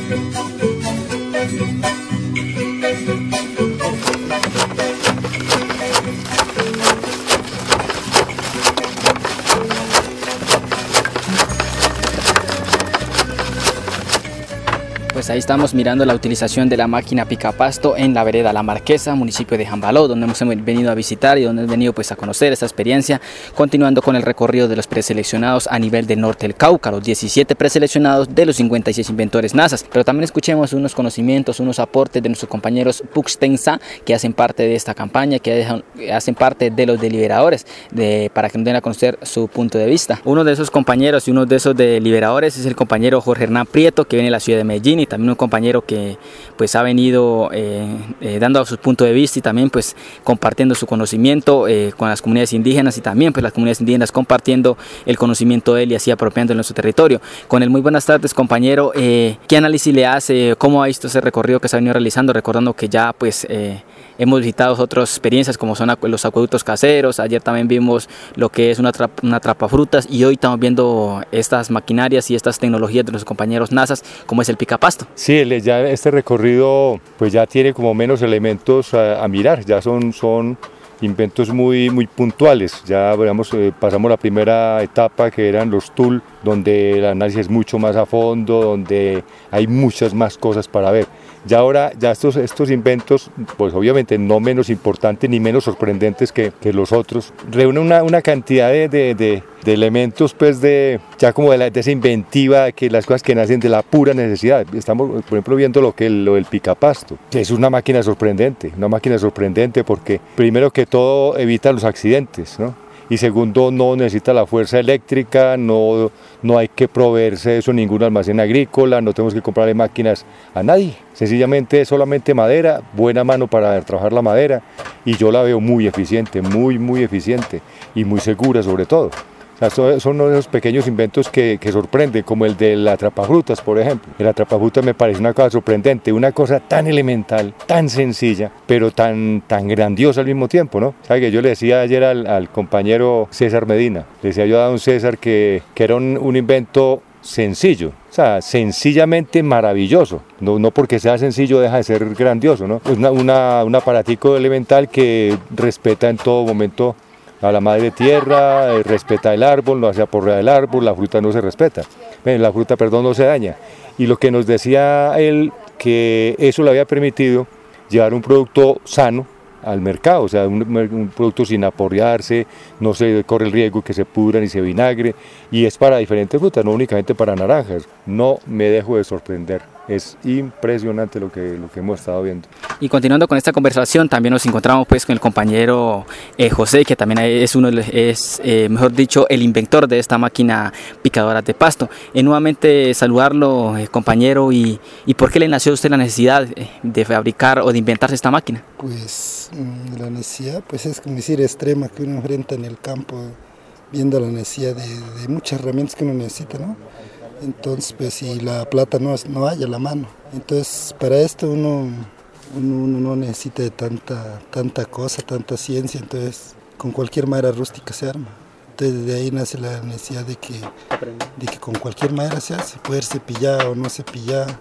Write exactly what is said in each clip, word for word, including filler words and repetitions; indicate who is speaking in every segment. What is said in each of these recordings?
Speaker 1: Pues ahí estamos mirando la utilización de la máquina picapasto en la vereda La Marquesa, municipio de Jambaló, donde hemos venido a visitar y donde hemos venido pues a conocer esta experiencia, continuando con el recorrido de los preseleccionados a nivel del norte del Cauca, los diecisiete preseleccionados de los cincuenta y seis inventores NASA. Pero también escuchemos unos conocimientos, unos aportes de nuestros compañeros Puxtensa, que hacen parte de esta campaña, que dejan, hacen parte de los deliberadores, de, para que nos den a conocer su punto de vista. Uno de esos compañeros y uno de esos deliberadores es el compañero Jorge Hernán Prieto, que viene de la ciudad de Medellín, y también un compañero que pues ha venido eh, eh, dando su punto de vista y también pues compartiendo su conocimiento eh, con las comunidades indígenas, y también pues las comunidades indígenas compartiendo el conocimiento de él y así apropiando en nuestro territorio. Con él, muy buenas tardes, compañero. Eh, ¿Qué análisis le hace? ¿Cómo ha visto ese recorrido que se ha venido realizando? Recordando que ya pues eh, hemos visitado otras experiencias como son los acueductos caseros, ayer también vimos lo que es una, tra una trapafrutas, y hoy estamos viendo estas maquinarias y estas tecnologías de los compañeros NASA, como es el picapasto.
Speaker 2: Sí, ya este recorrido pues ya tiene como menos elementos a, a mirar, ya son, son inventos muy, muy puntuales. Ya digamos, eh, pasamos la primera etapa, que eran los tool, donde el análisis es mucho más a fondo, donde hay muchas más cosas para ver. Ya ahora, ya estos, estos inventos, pues obviamente no menos importantes ni menos sorprendentes que, que los otros, reúnen una, una cantidad de, de, de, de elementos, pues de, ya como de, la, de esa inventiva, que las cosas que nacen de la pura necesidad. Estamos, por ejemplo, viendo lo que lo del picapasto. Es una máquina sorprendente, una máquina sorprendente porque primero que todo evita los accidentes, ¿no? Y segundo, no necesita la fuerza eléctrica, no, no hay que proveerse eso en ningún almacén agrícola, no tenemos que comprarle máquinas a nadie, sencillamente solamente madera, buena mano para trabajar la madera, y yo la veo muy eficiente, muy muy eficiente y muy segura sobre todo. O sea, son uno de esos pequeños inventos que, que sorprenden, como el de la atrapafrutas, por ejemplo. El atrapafrutas me parece una cosa sorprendente, una cosa tan elemental, tan sencilla, pero tan, tan grandiosa al mismo tiempo, ¿no? ¿Sabe que yo le decía ayer al, al compañero César Medina, le decía yo a don César que, que era un, un invento sencillo, o sea, sencillamente maravilloso, no, no porque sea sencillo deja de ser grandioso, ¿no? Es una, una, un aparatico elemental que respeta en todo momento a la madre tierra, eh, respeta el árbol, no hace aporrear el árbol, la fruta no se respeta, eh, la fruta, perdón, no se daña. Y lo que nos decía él, que eso le había permitido llevar un producto sano al mercado, o sea, un, un producto sin aporrearse, no se corre el riesgo que se pudra ni se vinagre, y es para diferentes frutas, no únicamente para naranjas. No me dejo de sorprender. Es impresionante lo que, lo que hemos estado viendo.
Speaker 1: Y continuando con esta conversación, también nos encontramos pues con el compañero eh, José, que también es uno, es eh, mejor dicho, el inventor de esta máquina picadora de pasto. Eh, nuevamente saludarlo, eh, compañero, y, y ¿por qué le nació a usted la necesidad de fabricar o de inventarse esta máquina?
Speaker 3: Pues la necesidad pues es como decir extrema que uno enfrenta en el campo, viendo la necesidad de, de muchas herramientas que uno necesita, ¿no? Entonces, pues si la plata no, no hay a la mano, entonces para esto uno, uno, uno no necesita de tanta, tanta cosa, tanta ciencia, entonces con cualquier madera rústica se arma. Entonces de ahí nace la necesidad de que, de que con cualquier madera se hace, poder cepillar o no cepillar,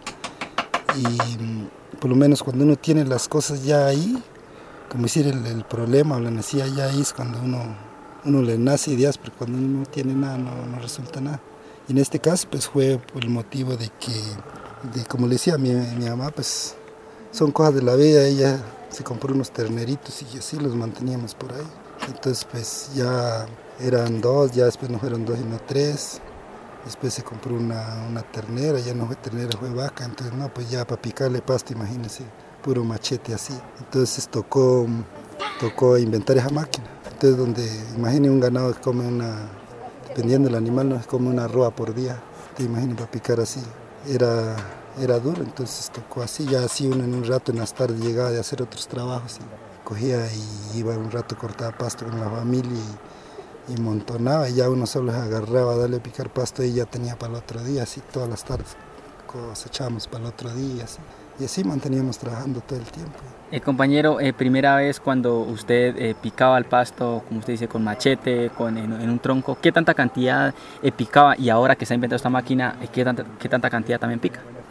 Speaker 3: y por lo menos cuando uno tiene las cosas ya ahí, como decir el, el problema o la necesidad ya ahí es cuando uno, uno le nace ideas, pero cuando uno no tiene nada no, no resulta nada. Y en este caso pues fue por el motivo de que, de, como le decía mi, mi mamá, pues son cosas de la vida, ella se compró unos terneritos y así los manteníamos por ahí. Entonces pues ya eran dos, ya después no fueron dos sino tres, después se compró una, una ternera, ya no fue ternera, fue vaca, entonces no, pues ya para picarle pasto, imagínense, puro machete así. Entonces tocó, tocó inventar esa máquina. Entonces donde, imaginen un ganado que come una, dependiendo del animal, no es como una roa por día, te imaginas para picar así, era, era duro, entonces tocó así, ya así uno en un rato en las tardes llegaba de hacer otros trabajos, y cogía y iba un rato, cortaba pasto con la familia y, y montonaba, y ya uno solo se agarraba a darle a picar pasto y ya tenía para el otro día, así todas las tardes cosechábamos para el otro día, así. Y así manteníamos trabajando todo el tiempo.
Speaker 1: Eh, compañero, eh, primera vez cuando usted eh, picaba el pasto, como usted dice, con machete, con, en, en un tronco, ¿qué tanta cantidad eh, picaba? Y ahora que se ha inventado esta máquina, eh, ¿qué, tanta, ¿qué tanta cantidad también pica?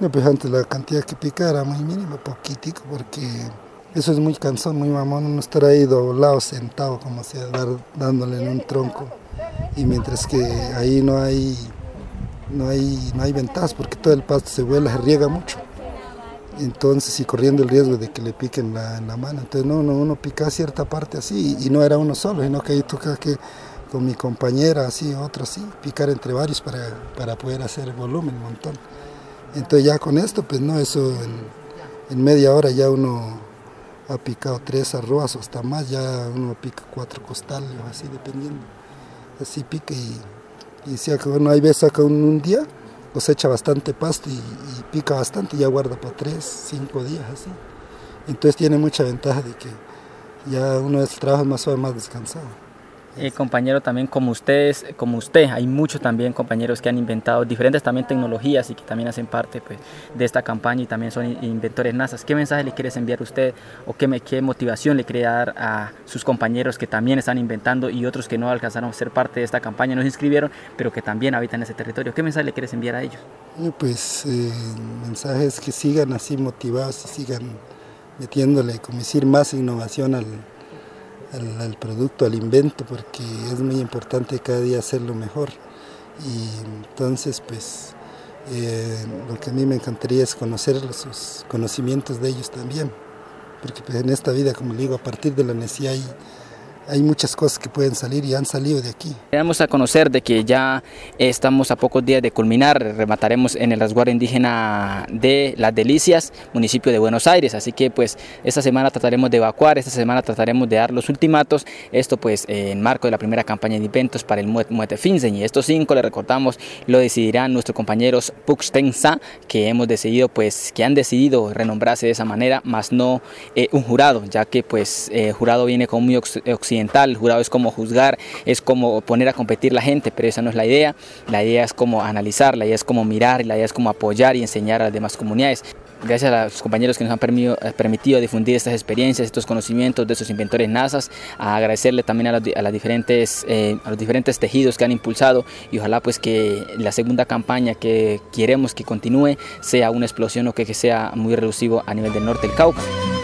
Speaker 3: Pues antes la cantidad que pica era muy mínima, poquitico, porque eso es muy cansón, muy mamón, uno estar ahí doblado, sentado, como sea, dar, dándole en un tronco. Y mientras que ahí no hay, no hay, no hay ventajas, porque todo el pasto se vuela, se riega mucho. Entonces, y corriendo el riesgo de que le piquen la, la mano. Entonces, no, no, uno pica cierta parte así, y, y no era uno solo, sino que ahí toca que con mi compañera, así, otro así, picar entre varios para, para poder hacer volumen, un montón. Entonces, ya con esto, pues no, eso en, en media hora ya uno ha picado tres arroas o hasta más, ya uno pica cuatro costales, así, dependiendo. Así pica y, y si bueno, hay veces saca un, un día, cosecha bastante pasto y, y pica bastante y ya guarda para tres, cinco días así. Entonces tiene mucha ventaja de que ya uno de sus trabajos más suave, más descansado.
Speaker 1: Eh, compañero, también como ustedes, como usted, hay muchos también compañeros que han inventado diferentes también tecnologías y que también hacen parte pues, de esta campaña y también son inventores nazas. ¿Qué mensaje le quieres enviar usted o qué, me, qué motivación le quiere dar a sus compañeros que también están inventando y otros que no alcanzaron a ser parte de esta campaña, no se inscribieron, pero que también habitan ese territorio? ¿Qué mensaje le quieres enviar a ellos?
Speaker 3: Pues eh, mensajes que sigan así motivados y sigan metiéndole, como decir, más innovación al Al, al producto, al invento, porque es muy importante cada día hacerlo mejor. Y entonces, pues, eh, lo que a mí me encantaría es conocer sus conocimientos de ellos también, porque pues, en esta vida, como le digo, a partir de la necesidad hay, hay muchas cosas que pueden salir y han salido de aquí.
Speaker 1: Damos a conocer de que ya estamos a pocos días de culminar, remataremos en el resguardo indígena de Las Delicias, municipio de Buenos Aires, así que pues esta semana trataremos de evacuar, esta semana trataremos de dar los ultimatos, esto pues eh, en marco de la primera campaña de inventos para el Muete Finsen, y estos cinco, le recordamos, lo decidirán nuestros compañeros Puxtensa, que hemos decidido pues, que han decidido renombrarse de esa manera, más no eh, un jurado, ya que pues el eh, jurado viene como muy occidental. El jurado es como juzgar, es como poner a competir la gente, pero esa no es la idea. La idea es como analizar, la idea es como mirar, la idea es como apoyar y enseñar a las demás comunidades. Gracias a los compañeros que nos han permitido, permitido difundir estas experiencias, estos conocimientos de estos inventores nazas, a agradecerle también a, las, a, las diferentes, eh, a los diferentes tejidos que han impulsado, y ojalá pues que la segunda campaña que queremos que continúe sea una explosión o que, que sea muy reducido a nivel del norte del Cauca.